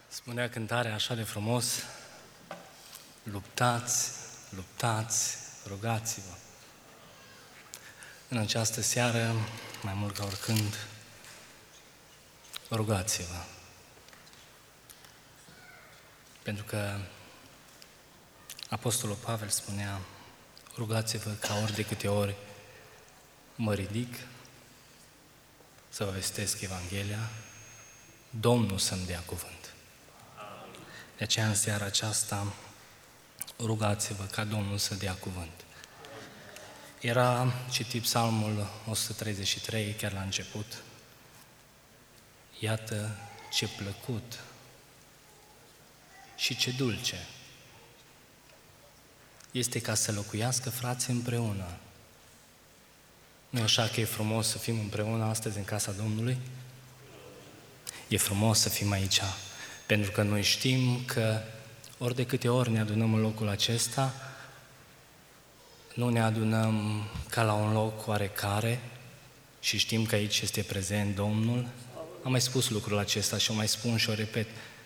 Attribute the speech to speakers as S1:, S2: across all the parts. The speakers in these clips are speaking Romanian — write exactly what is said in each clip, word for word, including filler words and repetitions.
S1: Spunea cântarea așa de frumos: luptați, luptați, rugați-vă. În această seară, mai mult ca oricând, rugați-vă. Pentru că Apostolul Pavel spunea: rugați-vă ca ori de câte ori mă ridic să vă vestesc Evanghelia, Domnul să-mi dea cuvânt. De aceea, în seara aceasta, rugați-vă ca Domnul să dea cuvânt. Era citit Psalmul o sută treizeci și trei, chiar la început. Iată ce plăcut și ce dulce este ca să locuiască frații împreună. Nu e așa că e frumos să fim împreună astăzi în casa Domnului? E frumos să fim aici, pentru că noi știm că ori de câte ori ne adunăm în locul acesta, nu ne adunăm ca la un loc oarecare și știm că aici este prezent Domnul. Am mai spus lucrul acesta și o mai spun și o repet,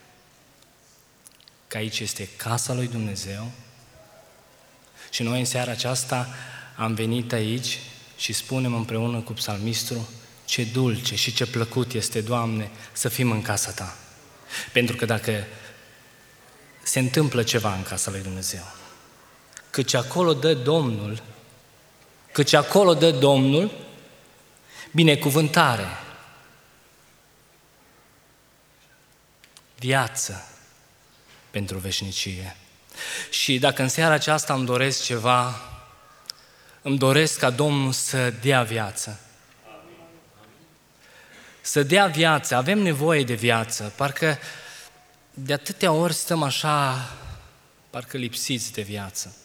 S1: că aici este casa lui Dumnezeu și noi în seara aceasta am venit aici și spunem împreună cu psalmistul: ce dulce și ce plăcut este, Doamne, să fim în casa Ta. Pentru că dacă se întâmplă ceva în casa lui Dumnezeu, căci acolo dă Domnul, căci acolo dă Domnul binecuvântare, viață pentru veșnicie. Și dacă în seara aceasta îmi doresc ceva, îmi doresc ca Domnul să dea viață. Să dea viață, avem nevoie de viață, parcă de atâtea ori stăm așa, parcă lipsiți de viață.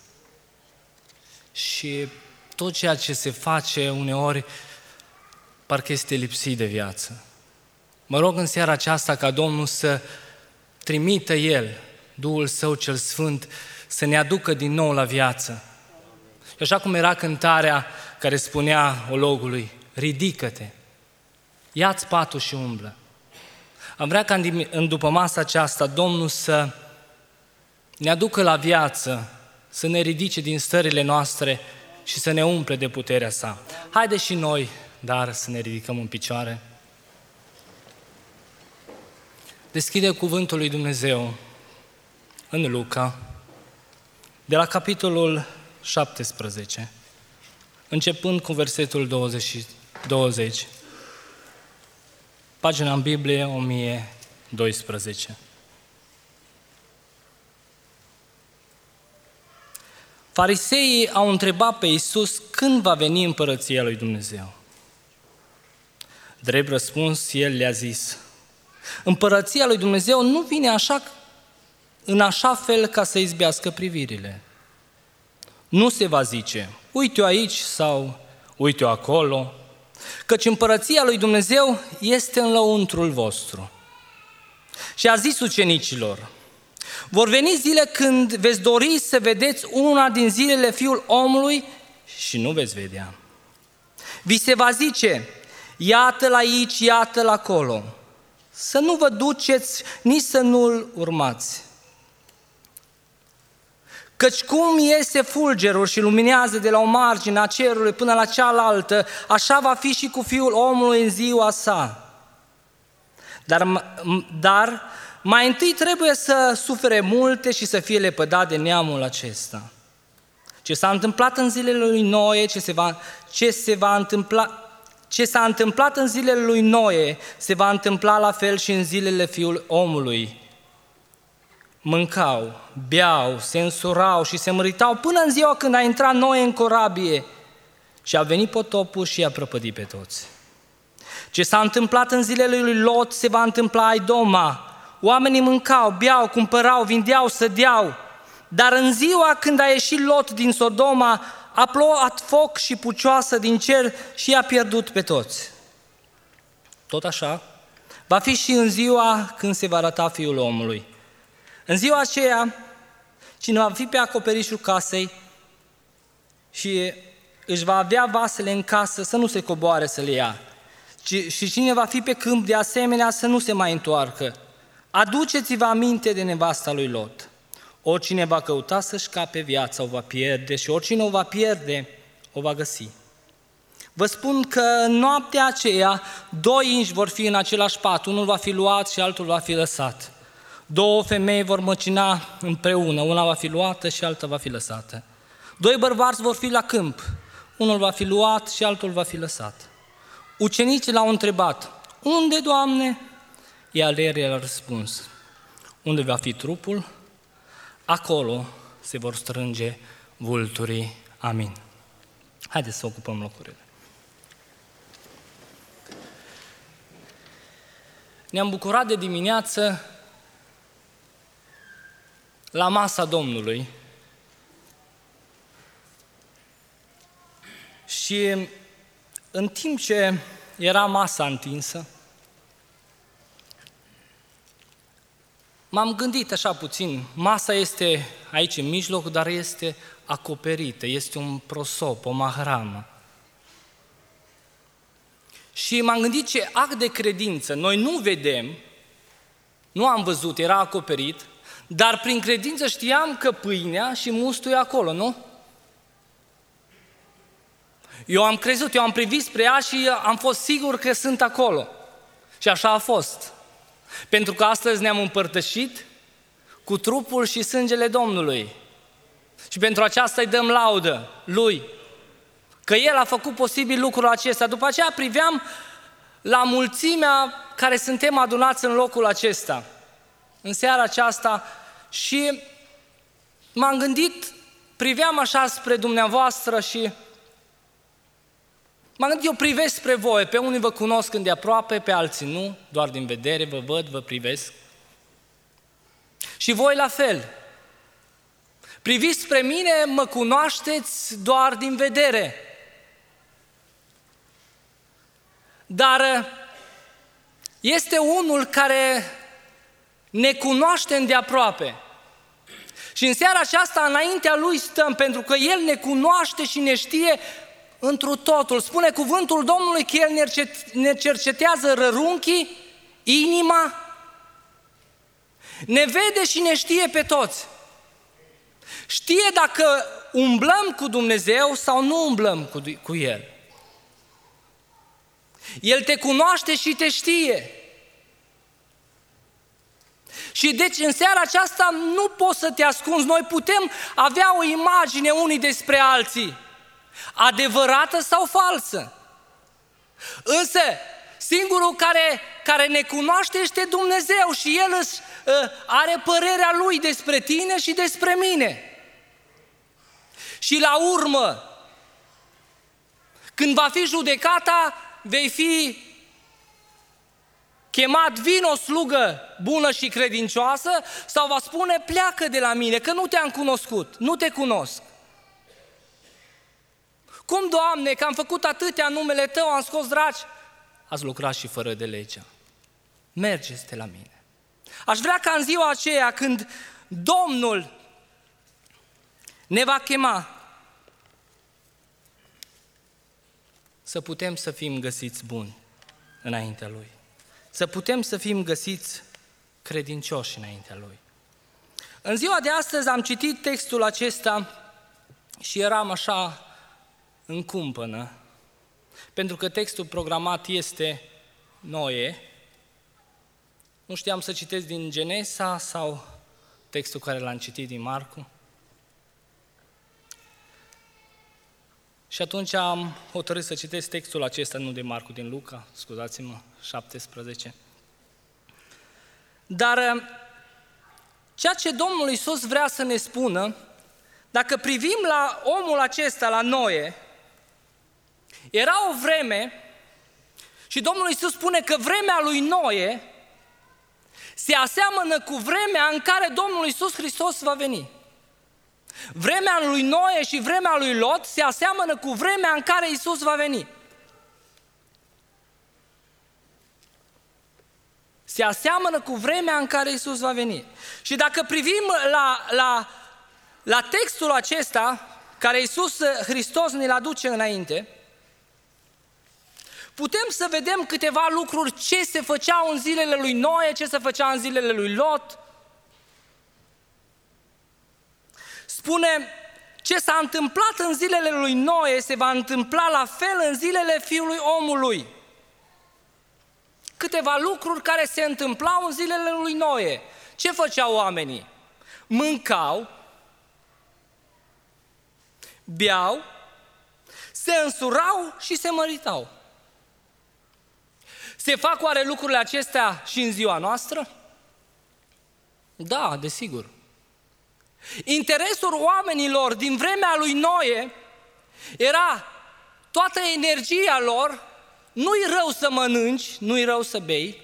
S1: Și tot ceea ce se face uneori, parcă este lipsit de viață. Mă rog în seara aceasta ca Domnul să trimită El, Duhul Său cel Sfânt, să ne aducă din nou la viață. Și așa cum era cântarea care spunea ologului: ridică-te, ia-ți patul și umblă. Am vrea ca în dupămasa aceasta Domnul să ne aducă la viață, să ne ridice din stările noastre și să ne umple de puterea Sa. Haideți și noi, dar să ne ridicăm în picioare. Deschide cuvântul lui Dumnezeu în Luca, de la capitolul șaptesprezece, începând cu versetul douăzeci. Pagina în Biblie o mie doisprezece. Fariseii au întrebat pe Iisus când va veni împărăția lui Dumnezeu. Drept răspuns, El le-a zis: împărăția lui Dumnezeu nu vine așa, în așa fel ca să izbească privirile. Nu se va zice: uite-o aici sau uite-o acolo, căci împărăția lui Dumnezeu este în lăuntrul vostru. Și a zis ucenicilor: vor veni zile când veți dori să vedeți una din zilele Fiul omului și nu veți vedea. Vi se va zice: iată-l aici, iată-l acolo. Să nu vă duceți, nici să nu-l urmați. Căci cum iese fulgerul și luminează de la o margine a cerului până la cealaltă, așa va fi și cu Fiul omului în ziua sa. Dar, dar mai întâi trebuie să sufere multe și să fie lepădat de neamul acesta. Ce s-a întâmplat în zilele lui Noe, ce se va, ce se va întâmpla... Ce s-a întâmplat în zilele lui Noe, se va întâmpla la fel și în zilele Fiului omului. Mâncau, beau, se însurau și se măritau până în ziua când a intrat Noe în corabie și a venit potopul și i-a prăpădit pe toți. Ce s-a întâmplat în zilele lui Lot, se va întâmpla ai Doma. Oamenii mâncau, beau, cumpărau, vindeau, sădeau, dar în ziua când a ieșit Lot din Sodoma, a plouat foc și pucioasă din cer și i-a pierdut pe toți. Tot așa va fi și în ziua când se va arăta Fiul omului. În ziua aceea, cine va fi pe acoperișul casei și își va avea vasele în casă, să nu se coboare să le ia. Și cine va fi pe câmp de asemenea, să nu se mai întoarcă. Aduceți-vă aminte de nevasta lui Lot. Oricine va căuta să-și scape viața o va pierde și oricine o va pierde o va găsi. Vă spun că în noaptea aceea doi inși vor fi în același pat, unul va fi luat și altul va fi lăsat. Două femei vor măcina împreună, una va fi luată și alta va fi lăsată. Doi bărbați vor fi la câmp, unul va fi luat și altul va fi lăsat. Ucenicii l-au întrebat, unde, Doamne? Iar el a răspuns, unde va fi trupul, acolo se vor strânge vulturii. Amin. Haideți să ocupăm locurile. Ne-am bucurat de dimineață la masa Domnului și în timp ce era masa întinsă, m-am gândit așa puțin, masa este aici în mijloc, dar este acoperită, este un prosop, o mahramă. Și m-am gândit ce act de credință, noi nu vedem, nu am văzut, era acoperit, dar prin credință știam că pâinea și mustul e acolo, nu? Eu am crezut, eu am privit spre ea și am fost sigur că sunt acolo. Și așa a fost. Pentru că astăzi ne-am împărtășit cu trupul și sângele Domnului. Și pentru aceasta îi dăm laudă Lui, că El a făcut posibil lucrul acesta. După aceea priveam la mulțimea care suntem adunați în locul acesta, în seara aceasta, și m-am gândit, priveam așa spre dumneavoastră și m-am gândit, eu privesc spre voi, pe unii vă cunosc îndeaproape, pe alții nu, doar din vedere, vă văd, vă privesc. Și voi la fel. Priviți spre mine, mă cunoașteți doar din vedere. Dar este unul care ne cunoaște îndeaproape. Și în seara aceasta înaintea Lui stăm, pentru că El ne cunoaște și ne știe întru totul. Spune cuvântul Domnului că El ne cercetează rărunchii, inima, ne vede și ne știe pe toți. Știe dacă umblăm cu Dumnezeu sau nu umblăm cu, cu El. El te cunoaște și te știe. Și deci în seara aceasta nu poți să te ascunzi. Noi putem avea o imagine unii despre alții, adevărată sau falsă. Însă singurul care, care ne cunoaște este Dumnezeu și El își, uh, are părerea Lui despre tine și despre mine. Și la urmă, când va fi judecata, vei fi chemat, vin o slugă bună și credincioasă, sau va spune, pleacă de la mine, că nu te-am cunoscut, nu te cunosc. Cum, Doamne, că am făcut atâtea în numele Tău, am scos dragi? Ați lucrat și fără de legea. Mergeți de la mine. Aș vrea ca în ziua aceea, când Domnul ne va chema, să putem să fim găsiți buni înaintea Lui. Să putem să fim găsiți credincioși înaintea Lui. În ziua de astăzi am citit textul acesta și eram așa în cumpănă, pentru că textul programat este Noe. Nu știam să citesc din Genesa sau textul care l-am citit din Marcu. Și atunci am hotărât să citesc textul acesta, nu de Marcu, din Luca, scuzați-mă, șaptesprezece. Dar ceea ce Domnul Iisus vrea să ne spună, dacă privim la omul acesta, la Noe, era o vreme, și Domnul Iisus spune că vremea lui Noe se aseamănă cu vremea în care Domnul Iisus Hristos va veni. Vremea lui Noe și vremea lui Lot se aseamănă cu vremea în care Iisus va veni. Se aseamănă cu vremea în care Iisus va veni. Și dacă privim la, la, la textul acesta, care Iisus Hristos ne-l aduce înainte, putem să vedem câteva lucruri ce se făceau în zilele lui Noe, ce se făcea în zilele lui Lot. Spune, ce s-a întâmplat în zilele lui Noe se va întâmpla la fel în zilele Fiului Omului. Câteva lucruri care se întâmplau în zilele lui Noe. Ce făceau oamenii? Mâncau, beau, se însurau și se măritau. Se fac oare lucrurile acestea și în ziua noastră? Da, desigur. Interesul oamenilor din vremea lui Noe era toată energia lor, nu-i rău să mănânci, nu-i rău să bei,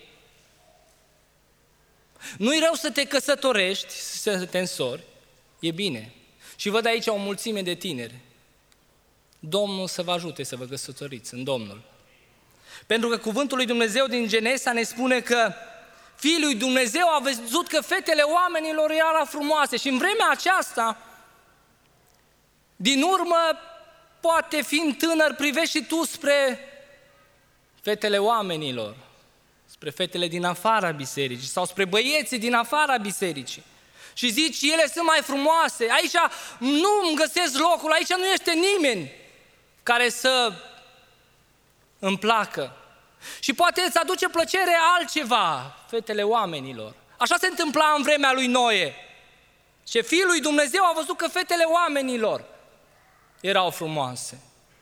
S1: nu-i rău să te căsătorești, să te însori, e bine. Și văd aici o mulțime de tineri. Domnul să vă ajute să vă căsătoriți în Domnul. Pentru că cuvântul lui Dumnezeu din Genesa ne spune că Fiul lui Dumnezeu a văzut că fetele oamenilor erau frumoase și în vremea aceasta, din urmă, poate fiind tânăr, privești și tu spre fetele oamenilor, spre fetele din afara bisericii sau spre băieții din afara bisericii și zici, ele sunt mai frumoase, aici nu îmi găsesc locul, aici nu este nimeni care să îmi placă. Și poate îți aduce plăcere altceva, fetele oamenilor. Așa se întâmpla în vremea lui Noe. Și Fiul lui Dumnezeu a văzut că fetele oamenilor erau frumoase.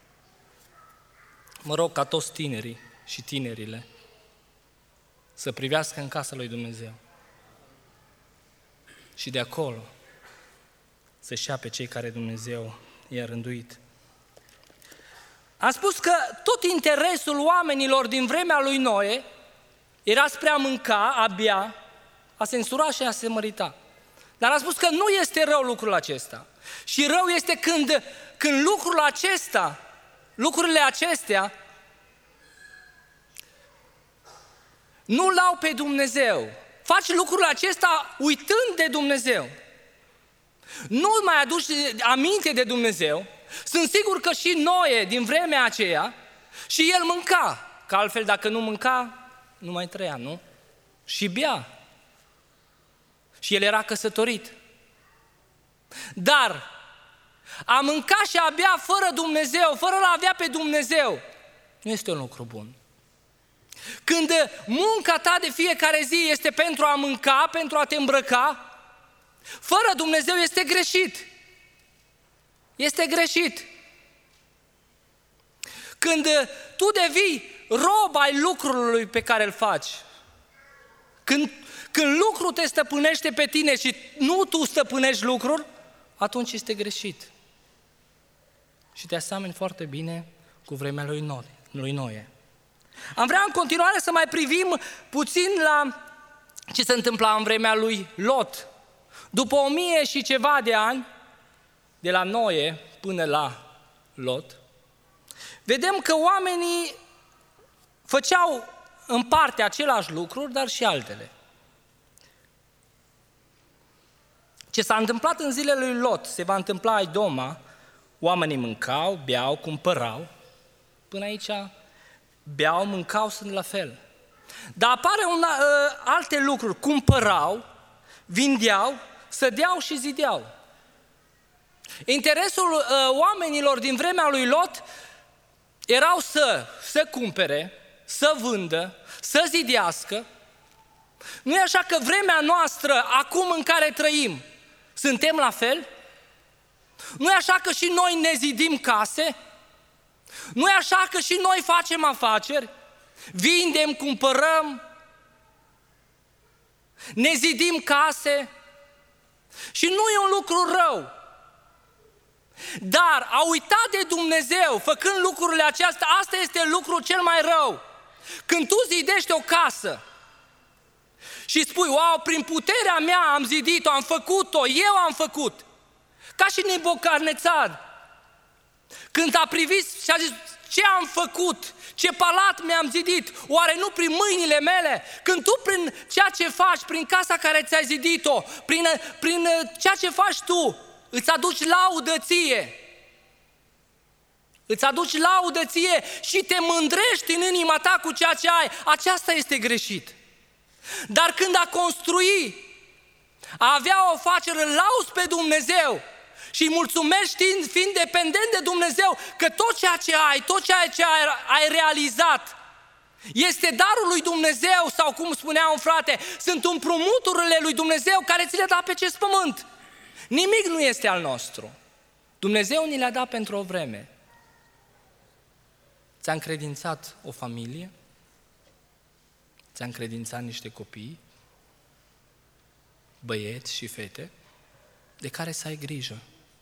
S1: Mă rog ca toți tinerii și tinerile să privească în casa lui Dumnezeu. Și de acolo să-și ia pe cei care Dumnezeu i-a rânduit. Am spus că tot interesul oamenilor din vremea lui Noe era spre a mânca, a bea, a se însura și a se mărita. Dar am spus că nu este rău lucrul acesta. Și rău este când, când lucrul acesta, lucrurile acestea, nu l-au pe Dumnezeu. Faci lucrul acesta uitând de Dumnezeu. Nu mai aduci aminte de Dumnezeu. Sunt sigur că și Noe din vremea aceea și el mânca, că altfel dacă nu mânca, nu mai trăia, nu? Și bea. Și el era căsătorit. Dar a mânca și a bea fără Dumnezeu, fără a avea pe Dumnezeu, nu este un lucru bun. Când munca ta de fiecare zi este pentru a mânca, pentru a te îmbrăca, fără Dumnezeu este greșit. Este greșit. Când tu devii rob ai lucrului pe care îl faci, când, când lucrul te stăpânește pe tine și nu tu stăpânești lucrul, atunci este greșit. Și te asemeni foarte bine cu vremea lui Noe. Lui Noe. Am vrea în continuare să mai privim puțin la ce se întâmpla în vremea lui Lot. După o mie și ceva de ani, de la Noe până la Lot, vedem că oamenii făceau în parte același lucruri, dar și altele. Ce s-a întâmplat în zilele lui Lot, se va întâmpla ai Doma, oamenii mâncau, beau, cumpărau, până aici beau, mâncau, sunt la fel. Dar apare una, alte lucruri, cumpărau, vindeau, sădeau și zideau. Interesul uh, oamenilor din vremea lui Lot erau să, să cumpere, să vândă, să zidească. Nu e așa că vremea noastră, acum în care trăim, suntem la fel? Nu e așa că și noi ne zidim case? Nu e așa că și noi facem afaceri? Vindem, cumpărăm, ne zidim case? Și nu e un lucru rău. Dar a uitat de Dumnezeu făcând lucrurile acestea, asta este lucrul cel mai rău. Când tu zidești o casă și spui, wow, prin puterea mea am zidit-o, am făcut-o, eu am făcut. Ca și Nebucarnețar, când a privit și a zis, ce am făcut, ce palat mi-am zidit, oare nu prin mâinile mele? Când tu prin ceea ce faci, prin casa care ți-ai zidit-o, prin, prin ceea ce faci tu, îți aduci laudă ție, îți aduci laudă ție și te mândrești în inima ta cu ceea ce ai, aceasta este greșit. Dar când a construi, a avea o afacere, lauzi pe Dumnezeu și îi mulțumești fiind, fiind dependent de Dumnezeu că tot ceea ce ai, tot ceea ce ai, ai realizat este darul lui Dumnezeu sau, cum spunea un frate, sunt împrumuturile lui Dumnezeu care ți le da pe acest pământ. Nimic nu este al nostru. Dumnezeu ni le-a dat pentru o vreme. Ți-a încredințat o familie, ți-a încredințat niște copii, băieți și fete, de care să ai grijă.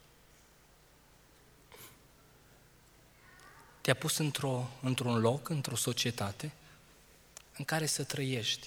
S1: Te-a pus într-o, într-un loc, într-o societate în care să trăiești.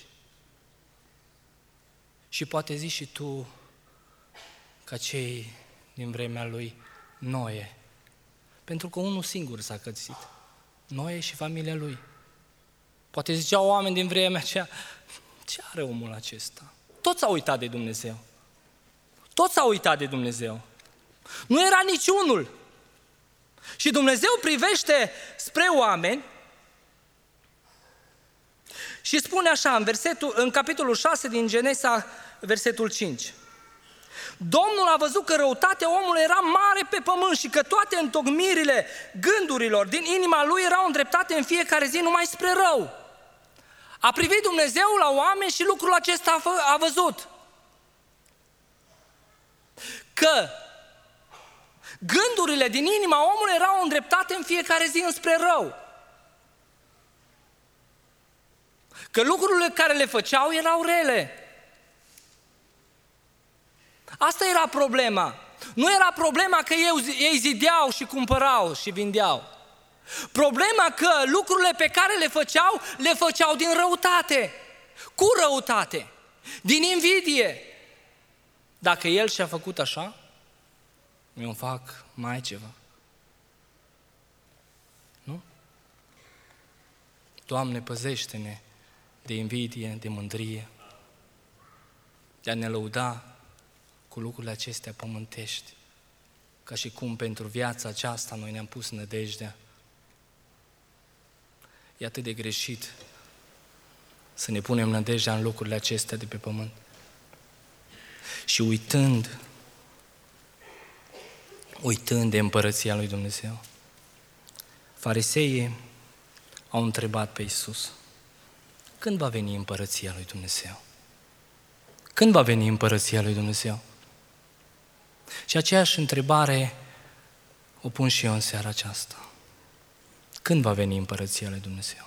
S1: Și poate zici și tu, ca cei din vremea lui Noe, pentru că unul singur s-a cățit, Noe și familia lui. Poate ziceau oameni din vremea aceea, ce are omul acesta? Toți au uitat de Dumnezeu. Toți au uitat de Dumnezeu. Nu era niciunul. Și Dumnezeu privește spre oameni și spune așa, în, versetul, în capitolul șase din Genesa, versetul cinci. Domnul a văzut că răutatea omului era mare pe pământ și că toate întocmirile gândurilor din inima lui erau îndreptate în fiecare zi numai spre rău. A privit Dumnezeu la oameni și lucrul acesta a văzut. Că gândurile din inima omului erau îndreptate în fiecare zi înspre rău. Că lucrurile care le făceau erau rele. Asta era problema. Nu era problema că ei, ei zideau și cumpărau și vindeau. Problema că lucrurile pe care le făceau, le făceau din răutate, cu răutate, din invidie. Dacă el și-a făcut așa, eu îmi fac mai ceva. Nu? Doamne, păzește-ne de invidie, de mândrie, de a ne lăuda cu lucrurile acestea pământești, ca și cum pentru viața aceasta noi ne-am pus nădejdea. E atât de greșit să ne punem nădejdea în lucrurile acestea de pe pământ. Și uitând, uitând de împărăția lui Dumnezeu, fariseii au întrebat pe Iisus, când va veni împărăția lui Dumnezeu? Când va veni împărăția lui Dumnezeu? Și aceeași întrebare o pun și eu în seara aceasta. Când va veni împărăția lui Dumnezeu?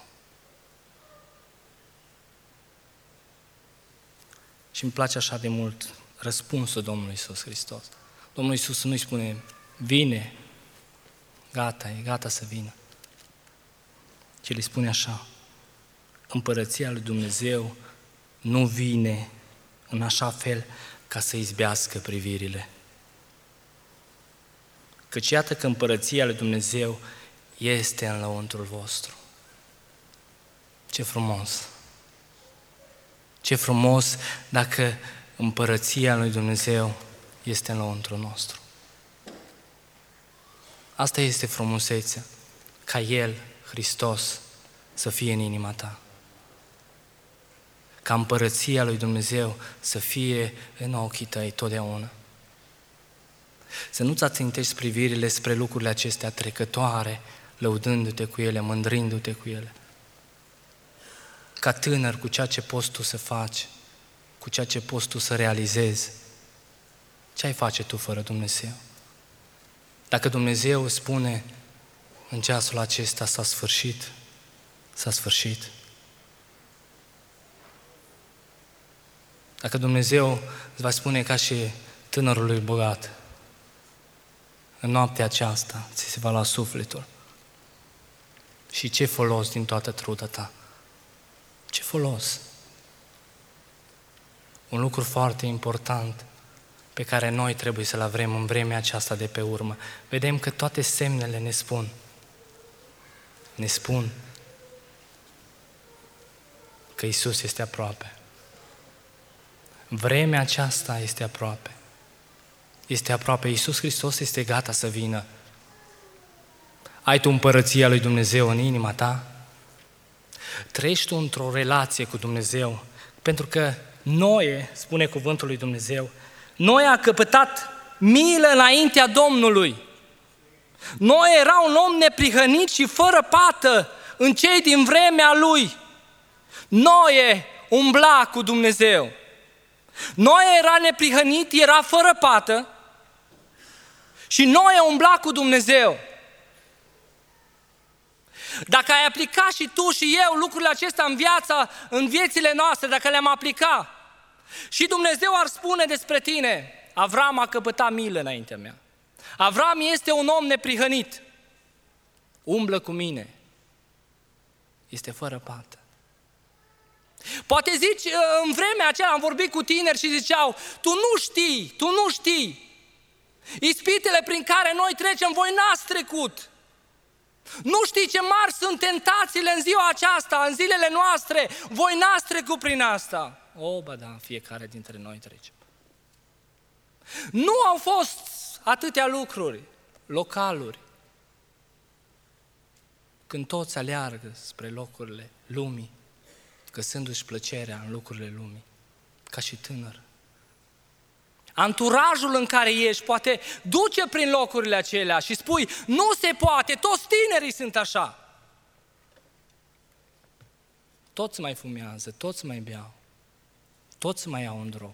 S1: Și îmi place așa de mult răspunsul Domnului Iisus Hristos. Domnul Iisus nu-i spune, vine, gata, e gata să vină. Ci le spune așa, împărăția lui Dumnezeu nu vine în așa fel ca să izbească privirile. Căci iată că împărăția lui Dumnezeu este în lăuntrul vostru. Ce frumos! Ce frumos dacă împărăția lui Dumnezeu este în lăuntrul nostru. Asta este frumusețea, ca El, Hristos, să fie în inima ta. Ca împărăția lui Dumnezeu să fie în ochii tăi totdeauna. Să nu-ți ațintești privirile spre lucrurile acestea trecătoare, lăudându-te cu ele, mândrindu-te cu ele. Ca tânăr, cu ceea ce poți tu să faci, cu ceea ce poți tu să realizezi, ce ai face tu fără Dumnezeu? Dacă Dumnezeu spune în ceasul acesta s-a sfârșit, s-a sfârșit. Dacă Dumnezeu îți va spune ca și tânărului bogat, în noaptea aceasta ți se va lua sufletul. Și ce folos din toată truda ta? Ce folos? Un lucru foarte important pe care noi trebuie să-l avem în vremea aceasta de pe urmă. Vedem că toate semnele ne spun, ne spun că Iisus este aproape. Vremea aceasta este aproape. Este aproape. Iisus Hristos este gata să vină. Ai tu împărăția lui Dumnezeu în inima ta? Trăiești tu într-o relație cu Dumnezeu? Pentru că Noe, spune cuvântul lui Dumnezeu, Noe a căpătat milă înaintea Domnului. Noe era un om neprihănit și fără pată în cei din vremea lui. Noe umbla cu Dumnezeu. Noe era neprihănit, era fără pată și Noe umbla cu Dumnezeu. Dacă ai aplica și tu și eu lucrurile acestea în viața, în viețile noastre, dacă le-am aplica, și Dumnezeu ar spune despre tine, Avram a căpătat milă înaintea mea. Avram este un om neprihănit. Umblă cu mine. Este fără pată. Poate zici, în vremea aceea am vorbit cu tineri și ziceau, tu nu știi, tu nu știi. Ispitele prin care noi trecem, voi n-ați trecut. Nu știi ce mari sunt tentațiile în ziua aceasta, în zilele noastre, voi n-ați trecut prin asta. O, bă, da, fiecare dintre noi trecem. Nu au fost atâtea lucruri, localuri, când toți aleargă spre locurile lumii, găsându-și plăcerea în lucrurile lumii, ca și tânăr. Anturajul în care ești poate duce prin locurile acelea și spui, nu se poate, toți tinerii sunt așa. Toți mai fumează, toți mai beau, toți mai au un drog.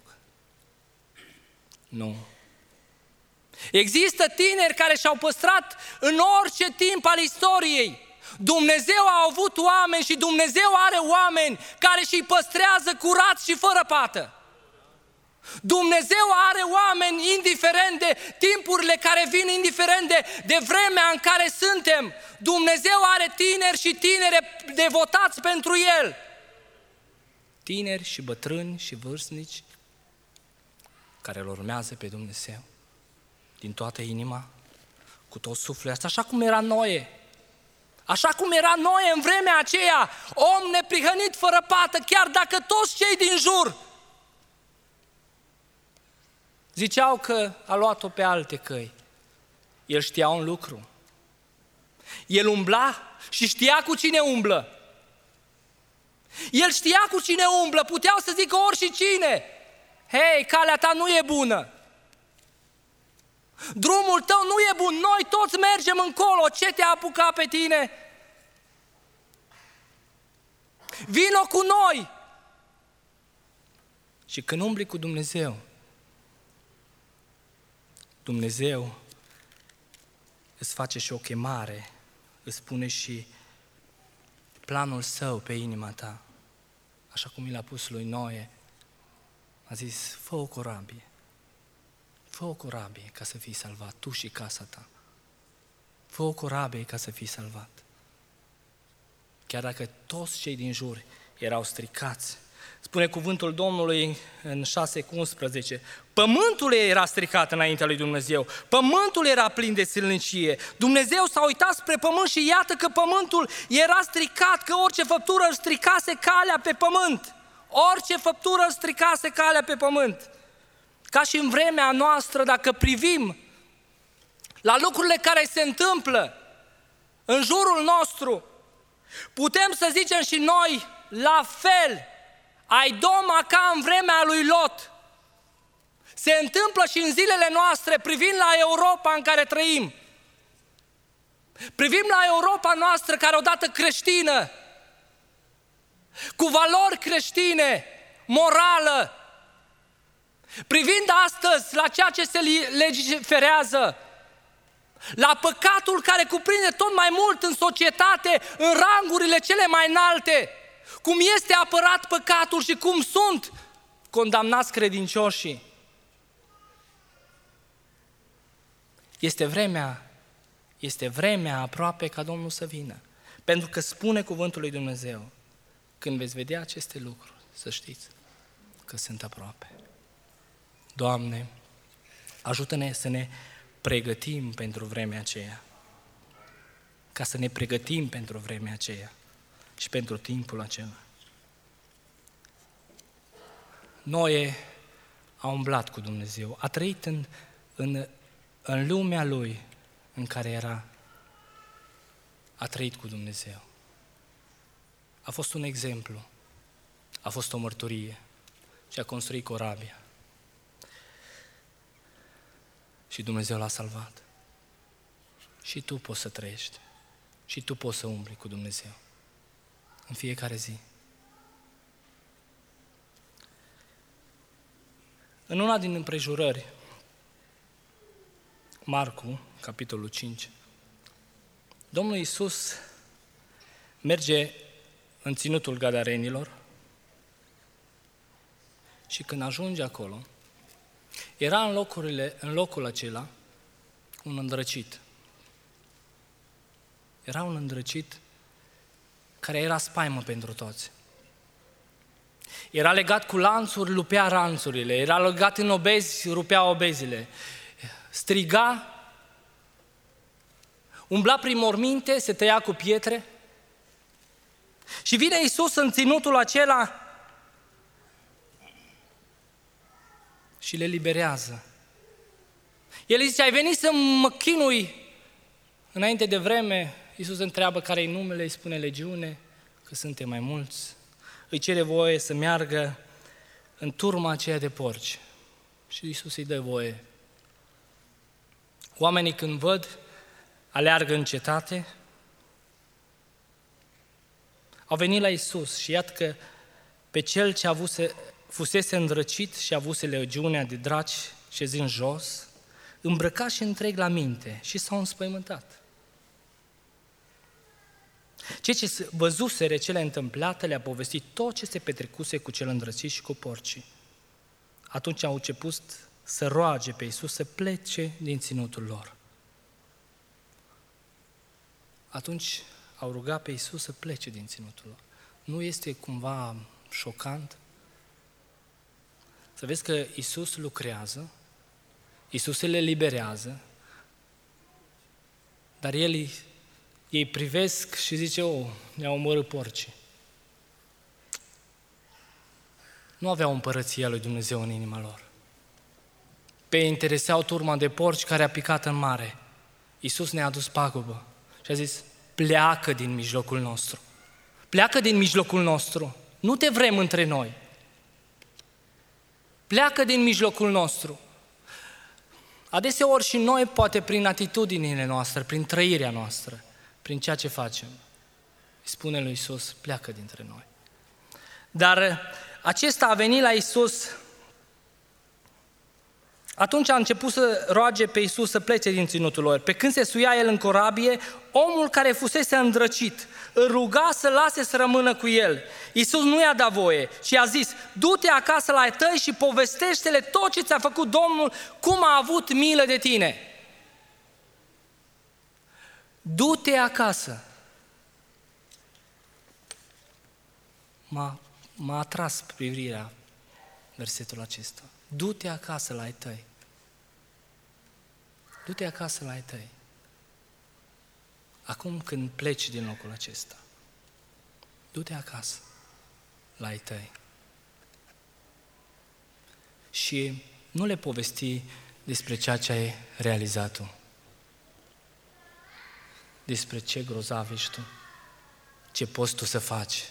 S1: Nu. Există tineri care și-au păstrat în orice timp al istoriei. Dumnezeu a avut oameni și Dumnezeu are oameni care și-i păstrează curați și fără pată. Dumnezeu are oameni indiferent de timpurile care vin, indiferent de, de vremea în care suntem. Dumnezeu are tineri și tinere devotați pentru El. Tineri și bătrâni și vârstnici care îl urmează pe Dumnezeu din toată inima, cu tot sufletul, așa cum era Noe. Așa cum era Noe în vremea aceea, om neprihănit fără pată, chiar dacă toți cei din jur ziceau că a luat-o pe alte căi. El știa un lucru. El umbla și știa cu cine umblă. El știa cu cine umblă, puteau să zică oricine. Hei, calea ta nu e bună. Drumul tău nu e bun, noi toți mergem încolo, ce te-a apucat pe tine? Vino cu noi! Și când umbli cu Dumnezeu, Dumnezeu îți face și o chemare, îți pune și planul Său pe inima ta, așa cum i l-a pus lui Noe. A zis, fă o corabie, fă o corabie ca să fii salvat, tu și casa ta. Fă o corabie ca să fii salvat. Chiar dacă toți cei din jur erau stricați. Spune cuvântul Domnului în șase cu unsprezece, pământul era stricat înaintea lui Dumnezeu, pământul era plin de silnicie. Dumnezeu s-a uitat spre pământ și iată că pământul era stricat, că orice făptură își stricase calea pe pământ. Orice făptură își stricase calea pe pământ. Ca și în vremea noastră, dacă privim la lucrurile care se întâmplă în jurul nostru, putem să zicem și noi, la fel, ai doma ca în vremea lui Lot. Se întâmplă și în zilele noastre, privind la Europa în care trăim. Privim la Europa noastră, care odată creștină, cu valori creștine, morală. Privind astăzi la ceea ce se legiferează, la păcatul care cuprinde tot mai mult în societate, în rangurile cele mai înalte, cum este apărat păcatul și cum sunt condamnați credincioșii. Este vremea, este vremea aproape ca Domnul să vină. Pentru că spune cuvântul lui Dumnezeu, când veți vedea aceste lucruri, să știți că sunt aproape. Doamne, ajută-ne să ne pregătim pentru vremea aceea, ca să ne pregătim pentru vremea aceea și pentru timpul acela. Noe a umblat cu Dumnezeu, a trăit în, în, în lumea lui în care era. a trăit cu Dumnezeu. A fost un exemplu, a fost o mărturie și a construit corabia. Și Dumnezeu l-a salvat. Și tu poți să trăiești. Și tu poți să umbli cu Dumnezeu. În fiecare zi. În una din împrejurări, Marcu, capitolul cinci, Domnul Iisus merge în ținutul Gadarenilor și când ajunge acolo, era în, locurile, în locul acela un îndrăcit. Era un îndrăcit care era spaimă pentru toți. Era legat cu lanțuri, lupea lanțurile, era legat în obezi, rupea obezile. Striga, umbla prin morminte, se tăia cu pietre. Și vine Iisus în ținutul acela și le liberează. El îi zice, ai venit să mă chinui? Înainte de vreme, Iisus întreabă care-i numele, îi spune legiune, că suntem mai mulți. Îi cere voie să meargă în turma aceea de porci. Și Iisus îi dă voie. Oamenii când văd, aleargă în cetate, au venit la Iisus și iată că pe cel ce avuse, fusese îndrăcit și avuse legiunea de draci șezând jos, îmbrăcat și întreg la minte și s-au înspăimântat. Cei ce văzuseră cele întâmplate le-a povestit tot ce se petrecuse cu cel îndrăcit și cu porcii. Atunci au început să roage pe Iisus să plece din ținutul lor. Atunci au rugat pe Iisus să plece din ținutul lor. Nu este cumva șocant? Să vezi că Iisus lucrează, Iisus le eliberează, dar El îi Ei privesc și zice, oh, ne-au omorât porcii. Nu aveau împărăția lui Dumnezeu în inima lor. Pe ei intereseau turma de porci care a picat în mare. Iisus ne-a adus pagubă și a zis, pleacă din mijlocul nostru. Pleacă din mijlocul nostru. Nu te vrem între noi. Pleacă din mijlocul nostru. Adeseori și noi, poate prin atitudinile noastre, prin trăirea noastră, prin ceea ce facem, îi spune lui Iisus, pleacă dintre noi. Dar acesta a venit la Iisus, atunci a început să roage pe Iisus să plece din ținutul lor. Pe când se suia el în corabie, omul care fusese îndrăcit îl ruga să lase să rămână cu el. Iisus nu i-a dat voie și i-a zis, du-te acasă la ai tăi și povestește-le tot ce ți-a făcut Domnul, cum a avut milă de tine. Du-te acasă. M-a, m-a atras privirea versetul acesta. Du-te acasă la ai tăi. Du-te acasă la ai tăi. Acum când pleci din locul acesta, du-te acasă la ai tăi. Și nu le povesti despre ceea ce ai realizat tu. Despre ce grozav ești tu, ce poți tu să faci,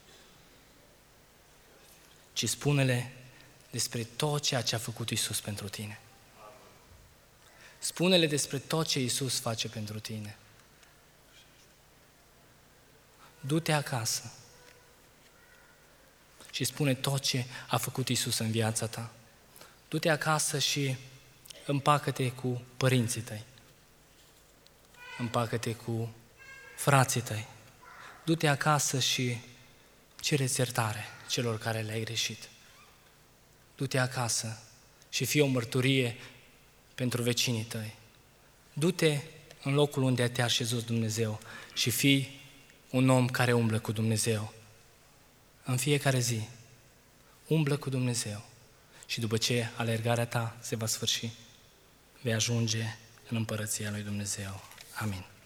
S1: ci spune-le despre tot ceea ce a făcut Iisus pentru tine. Spune-le despre tot ce Iisus face pentru tine. Du-te acasă și spune tot ce a făcut Iisus în viața ta. Du-te acasă și împacă-te cu părinții tăi. Împacă-te cu frații tăi. Du-te acasă și cere-ți iertare celor care le-ai greșit. Du-te acasă și fii o mărturie pentru vecinii tăi. Du-te în locul unde te-a așezut Dumnezeu și fii un om care umblă cu Dumnezeu. În fiecare zi, umblă cu Dumnezeu și după ce alergarea ta se va sfârși, vei ajunge în împărăția lui Dumnezeu. Amin.